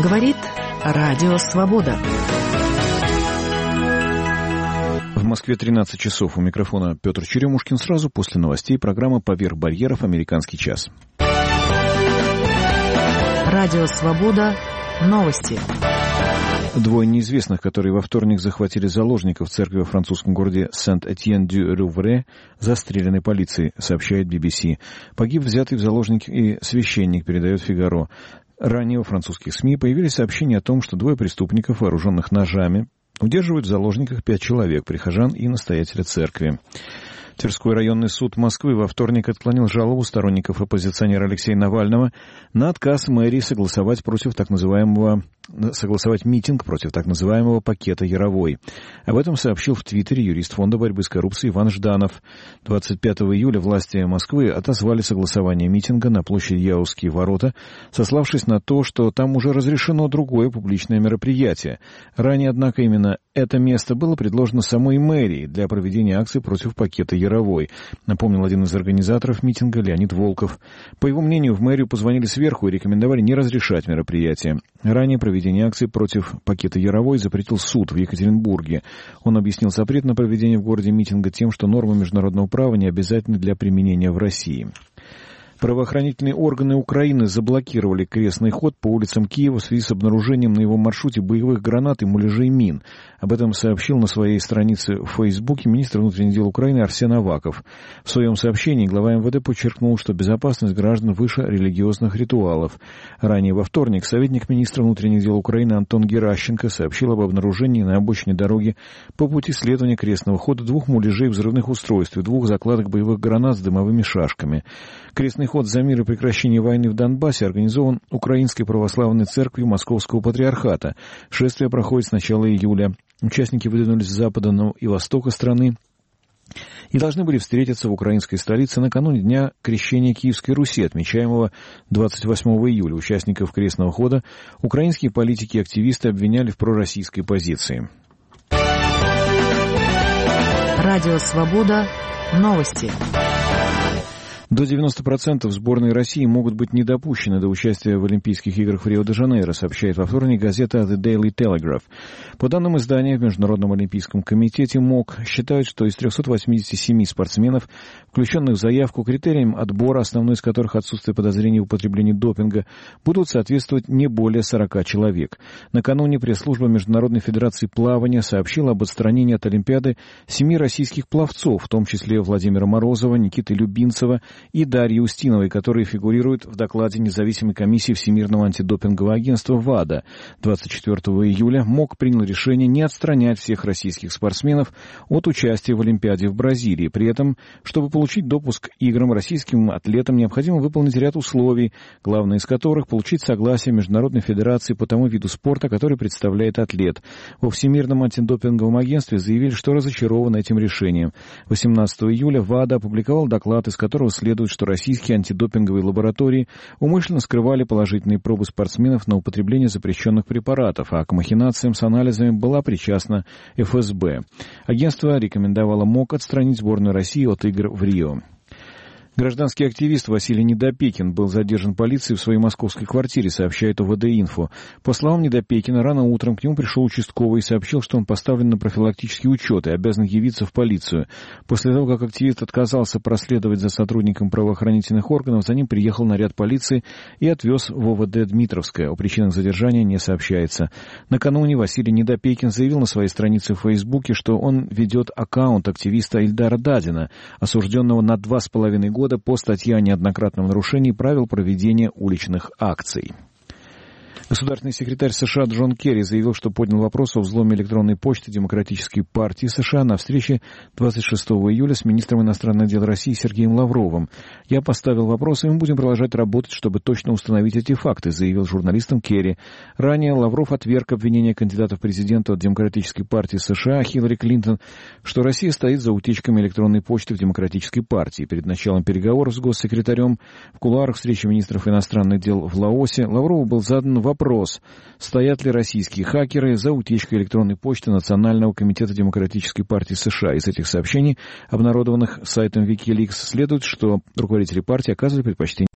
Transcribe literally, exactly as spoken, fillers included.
Говорит Радио Свобода. В Москве тринадцать часов. У микрофона Петр Черемушкин. Сразу после новостей программа «Поверх барьеров. Американский час». Радио Свобода. Новости. Двое неизвестных, которые во вторник захватили заложников в церкви во французском городе Сент-Этьен-дю-Рувре, застрелены полицией, сообщает би би си. Погиб взятый в заложники и священник, передает «Фигаро». Ранее во французских СМИ появились сообщения о том, что двое преступников, вооруженных ножами, удерживают в заложниках пять человек, прихожан и настоятеля церкви. Тверской районный суд Москвы во вторник отклонил жалобу сторонников оппозиционера Алексея Навального на отказ мэрии согласовать против так называемого согласовать митинг против так называемого пакета Яровой. Об этом сообщил в Твиттере юрист Фонда борьбы с коррупцией Иван Жданов. двадцать пятого июля власти Москвы отозвали согласование митинга на площади Яузские ворота, сославшись на то, что там уже разрешено другое публичное мероприятие. Ранее, однако, именно это место было предложено самой мэрии для проведения акции против пакета Яровой, напомнил один из организаторов митинга Леонид Волков. По его мнению, в мэрию позвонили сверху и рекомендовали не разрешать мероприятие. Ранее проведение акции против пакета Яровой запретил суд в Екатеринбурге. Он объяснил запрет на проведение в городе митинга тем, что нормы международного права не обязательны для применения в России. Правоохранительные органы Украины заблокировали крестный ход по улицам Киева в связи с обнаружением на его маршруте боевых гранат и муляжей мин. Об этом сообщил на своей странице в Фейсбуке министр внутренних дел Украины Арсен Аваков. В своем сообщении глава эм вэ дэ подчеркнул, что безопасность граждан выше религиозных ритуалов. Ранее во вторник советник министра внутренних дел Украины Антон Геращенко сообщил об обнаружении на обочине дороги по пути следования крестного хода двух муляжей взрывных устройств и двух закладок боевых гранат с дымовыми шашками. Крестный ход за мир и прекращение войны в Донбассе организован Украинской православной церковью Московского патриархата. Шествие проходит с начала июля. Участники выдвинулись с запада и востока страны и должны были встретиться в украинской столице накануне Дня Крещения Киевской Руси, отмечаемого двадцать восьмого июля. Участников крестного хода украинские политики и активисты обвиняли в пророссийской позиции. Радио Свобода. Новости. До девяноста процентов сборной России могут быть не допущены до участия в Олимпийских играх в Рио-де-Жанейро, сообщает во вторник газета The Daily Telegraph. По данным издания, в Международном олимпийском комитете МОК считают, что из трехсот восьмидесяти семи спортсменов, включенных в заявку, критериям отбора, основной из которых отсутствие подозрений в употреблении допинга, будут соответствовать не более сорока человек. Накануне пресс-служба Международной федерации плавания сообщила об отстранении от Олимпиады семи российских пловцов, в том числе Владимира Морозова, Никиты Любинцева и Дарьи Устиновой, которые фигурируют в докладе независимой комиссии Всемирного антидопингового агентства ВАДА. двадцать четвёртого июля МОК принял решение не отстранять всех российских спортсменов от участия в Олимпиаде в Бразилии. При этом, чтобы получить допуск к играм, российским атлетам необходимо выполнить ряд условий, главное из которых — получить согласие Международной федерации по тому виду спорта, который представляет атлет. Во Всемирном антидопинговом агентстве заявили, что разочарованы этим решением. восемнадцатого июля ВАДА опубликовал доклад, из которого следует, что российские антидопинговые лаборатории умышленно скрывали положительные пробы спортсменов на употребление запрещенных препаратов, а к махинациям с анализами была причастна эф эс бэ. Агентство рекомендовало МОК отстранить сборную России от игр в Рио. Гражданский активист Василий Недопекин был задержан полицией в своей московской квартире, сообщает о вэ дэ-инфо. По словам Недопекина, рано утром к нему пришел участковый и сообщил, что он поставлен на профилактический учет и обязан явиться в полицию. После того, как активист отказался проследовать за сотрудником правоохранительных органов, за ним приехал наряд полиции и отвез в о вэ дэ Дмитровское. О причинах задержания не сообщается. Накануне Василий Недопекин заявил на своей странице в Фейсбуке, что он ведет аккаунт активиста Ильдара Дадина, осужденного на два с половиной года по статье о неоднократном нарушении правил проведения уличных акций. Государственный секретарь США Джон Керри заявил, что поднял вопрос о взломе электронной почты Демократической партии США на встрече двадцать шестого июля с министром иностранных дел России Сергеем Лавровым. «Я поставил вопрос, и мы будем продолжать работать, чтобы точно установить эти факты», заявил журналистам Керри. Ранее Лавров отверг обвинения кандидата в президенты от Демократической партии США Хиллари Клинтон, что Россия стоит за утечками электронной почты в Демократической партии. Перед началом переговоров с госсекретарем в кулуарах встречи министров иностранных дел в Лаосе Лаврову был задан вопрос, Вопрос. Стоят ли российские хакеры за утечкой электронной почты Национального комитета Демократической партии США? Из этих сообщений, обнародованных сайтом Wikileaks, следует, что руководители партии оказывали предпочтение